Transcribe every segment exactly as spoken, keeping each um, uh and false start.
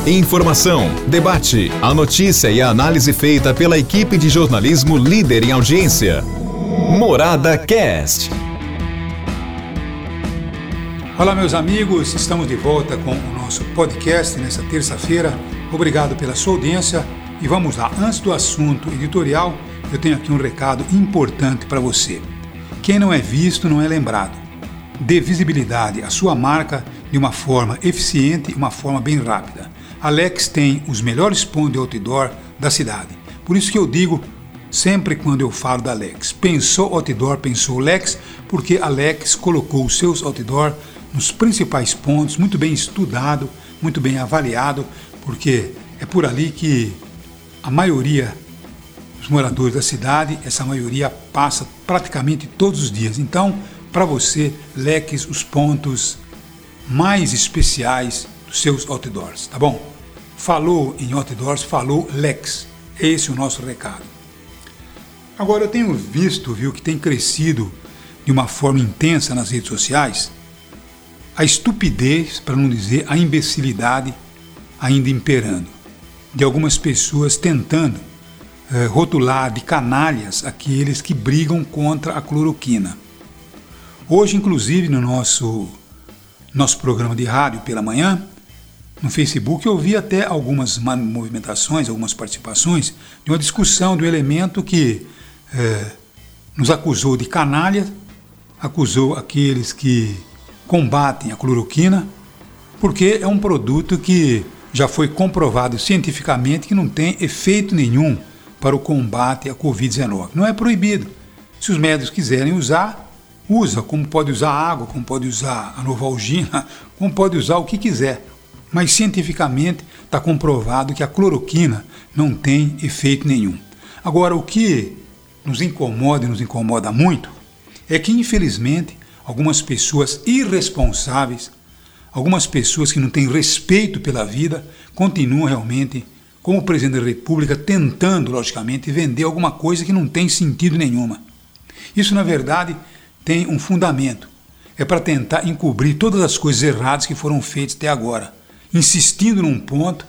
Informação, debate, a notícia e a análise feita pela equipe de jornalismo líder em audiência. Morada Cast. Olá, meus amigos, estamos de volta com o nosso podcast nessa terça-feira. Obrigado pela sua audiência e vamos lá. Antes do assunto editorial, eu tenho aqui um recado importante para você. Quem não é visto não é lembrado. Dê visibilidade à sua marca de uma forma eficiente e uma forma bem rápida. A Lex tem os melhores pontos de outdoor da cidade. Por isso que eu digo sempre quando eu falo da Lex, pensou outdoor, pensou Lex, porque a Lex colocou os seus outdoor nos principais pontos, muito bem estudado, muito bem avaliado, porque é por ali que a maioria dos moradores da cidade, essa maioria passa praticamente todos os dias. Então, para você, Lex, os pontos mais especiais dos seus outdoors, tá bom? Falou em outdoors, falou Lex. Esse é o nosso recado. Agora, eu tenho visto, viu, que tem crescido de uma forma intensa nas redes sociais a estupidez, para não dizer a imbecilidade ainda imperando, de algumas pessoas tentando eh, rotular de canalhas aqueles que brigam contra a cloroquina. Hoje, inclusive, no nosso, nosso programa de rádio pela manhã, no Facebook, eu vi até algumas movimentações, algumas participações de uma discussão de um elemento que eh, nos acusou de canalha, acusou aqueles que combatem a cloroquina, porque é um produto que já foi comprovado cientificamente que não tem efeito nenhum para o combate à covid dezenove. Não é proibido. Se os médicos quiserem usar, usa, como pode usar água, como pode usar a Novalgina, como pode usar o que quiser. Mas cientificamente está comprovado que a cloroquina não tem efeito nenhum. Agora, o que nos incomoda e nos incomoda muito é que, infelizmente, algumas pessoas irresponsáveis, algumas pessoas que não têm respeito pela vida, continuam realmente, como o presidente da República, tentando, logicamente, vender alguma coisa que não tem sentido nenhuma. Isso, na verdade, tem um fundamento. É para tentar encobrir todas as coisas erradas que foram feitas até agora, insistindo num ponto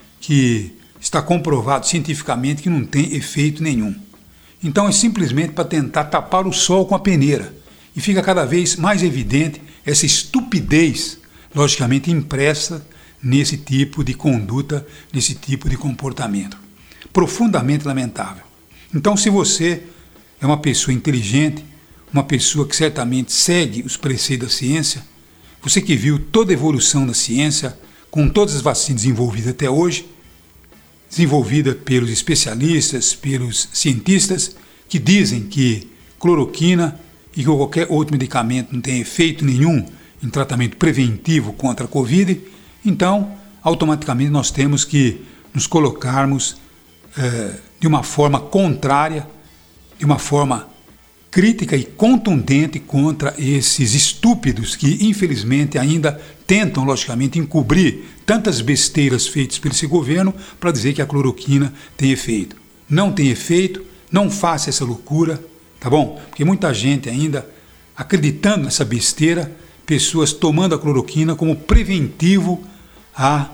que está comprovado cientificamente que não tem efeito nenhum. Então é simplesmente para tentar tapar o sol com a peneira. E fica cada vez mais evidente essa estupidez, logicamente impressa nesse tipo de conduta, nesse tipo de comportamento. Profundamente lamentável. Então, se você é uma pessoa inteligente, uma pessoa que certamente segue os preceitos da ciência, você que viu toda a evolução da ciência, com todas as vacinas desenvolvidas até hoje, desenvolvida pelos especialistas, pelos cientistas, que dizem que cloroquina e que qualquer outro medicamento não tem efeito nenhum em tratamento preventivo contra a Covid, então, automaticamente nós temos que nos colocarmos eh, de uma forma contrária, de uma forma crítica e contundente contra esses estúpidos que, infelizmente, ainda tentam, logicamente, encobrir tantas besteiras feitas por esse governo para dizer que a cloroquina tem efeito. Não tem efeito, não faça essa loucura, tá bom? Porque muita gente ainda acreditando nessa besteira, pessoas tomando a cloroquina como preventivo à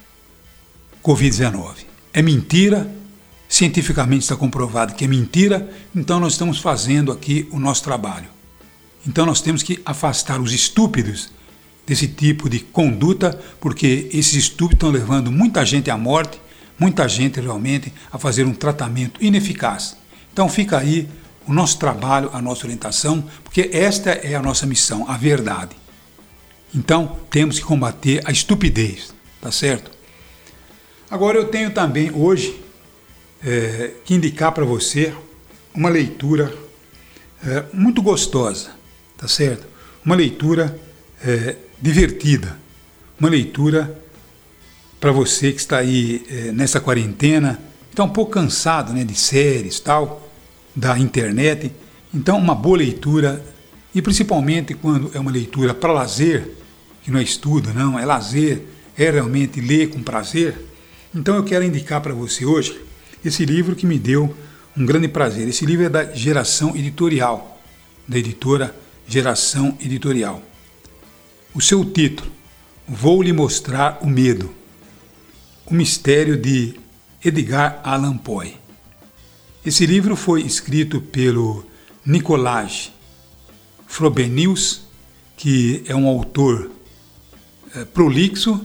covid dezenove. É mentira. Cientificamente está comprovado que é mentira, então nós estamos fazendo aqui o nosso trabalho. Então nós temos que afastar os estúpidos desse tipo de conduta, porque esses estúpidos estão levando muita gente à morte, muita gente realmente a fazer um tratamento ineficaz. Então fica aí o nosso trabalho, a nossa orientação, porque esta é a nossa missão, a verdade. Então temos que combater a estupidez, tá certo? Agora eu tenho também hoje É, que indicar para você uma leitura é, muito gostosa, tá certo? Uma leitura é, divertida, uma leitura para você que está aí é, nessa quarentena, está um pouco cansado, né, de séries tal, da internet, então uma boa leitura, e principalmente quando é uma leitura para lazer, que não é estudo, não, é lazer, é realmente ler com prazer. Então eu quero indicar para você hoje esse livro que me deu um grande prazer. Esse livro é da Geração Editorial, da editora Geração Editorial. O seu título, Vou lhe mostrar o medo. O Mistério de Edgar Allan Poe. Esse livro foi escrito pelo Nicolas Frobenius, que é um autor é, prolixo,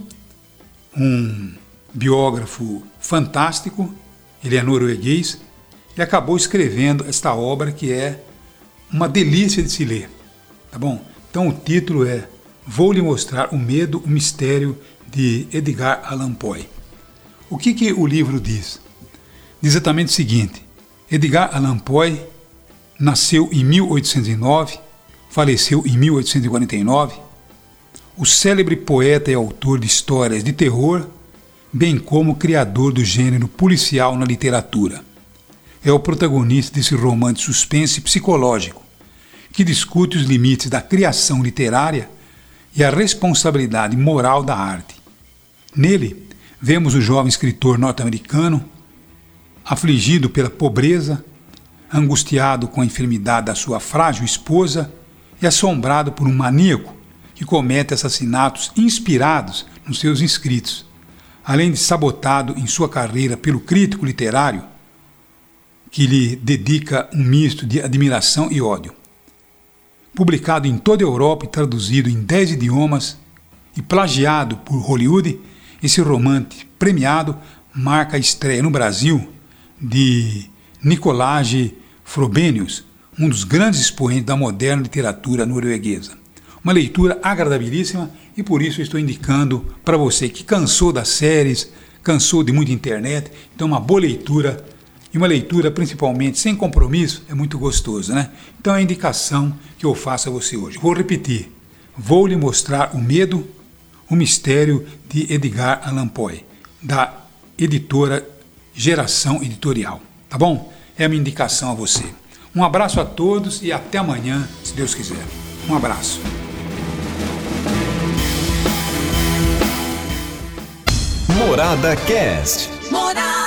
um biógrafo fantástico, ele é norueguês, e acabou escrevendo esta obra que é uma delícia de se ler, tá bom? Então o título é Vou lhe mostrar o medo, o mistério de Edgar Allan Poe. O que, que o livro diz? Diz exatamente o seguinte: Edgar Allan Poe nasceu em mil oitocentos e nove, faleceu em mil oitocentos e quarenta e nove, o célebre poeta e autor de histórias de terror, bem como criador do gênero policial na literatura. É o protagonista desse romance de suspense psicológico, que discute os limites da criação literária e a responsabilidade moral da arte. Nele, vemos o jovem escritor norte-americano, afligido pela pobreza, angustiado com a enfermidade da sua frágil esposa e assombrado por um maníaco que comete assassinatos inspirados nos seus escritos, além de sabotado em sua carreira pelo crítico literário, que lhe dedica um misto de admiração e ódio. Publicado em toda a Europa e traduzido em dez idiomas e plagiado por Hollywood, esse romance premiado marca a estreia no Brasil de Nicolas Frobenius, um dos grandes expoentes da moderna literatura norueguesa. Uma leitura agradabilíssima e por isso eu estou indicando para você que cansou das séries, cansou de muita internet, então uma boa leitura, e uma leitura principalmente sem compromisso é muito gostoso, né? Então é a indicação que eu faço a você hoje. Vou repetir, vou lhe mostrar o medo, o mistério de Edgar Allan Poe, da editora Geração Editorial, tá bom? É a minha indicação a você. Um abraço a todos e até amanhã, se Deus quiser. Um abraço. Morada Cast. Morada.